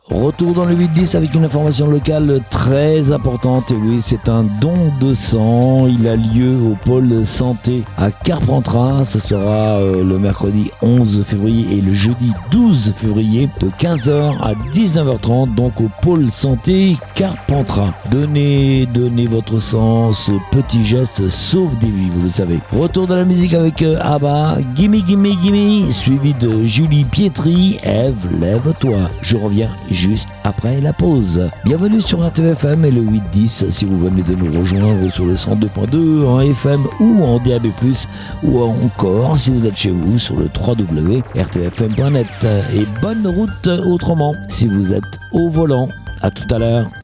Retour dans le 8-10 avec une information locale très importante. Et oui, c'est un don de sang. Il a lieu au pôle santé à Carpentras. Ce sera le mercredi 11 février et le jeudi 12 février de 15h à 19h30. Donc au pôle santé Carpentras. Donnez votre sang. Ce petit geste sauve des vies, vous le savez. Retour de la musique avec ABBA, Gimme Gimme Gimme, suivi de Julie Pietri, Ève, lève-toi. Je reviens juste après la pause. Bienvenue sur RTFM et le 8-10 si vous venez de nous rejoindre sur le 102.2 en FM ou en DAB+, ou encore si vous êtes chez vous sur le www.rtfm.net. Et bonne route autrement si vous êtes au volant. À tout à l'heure.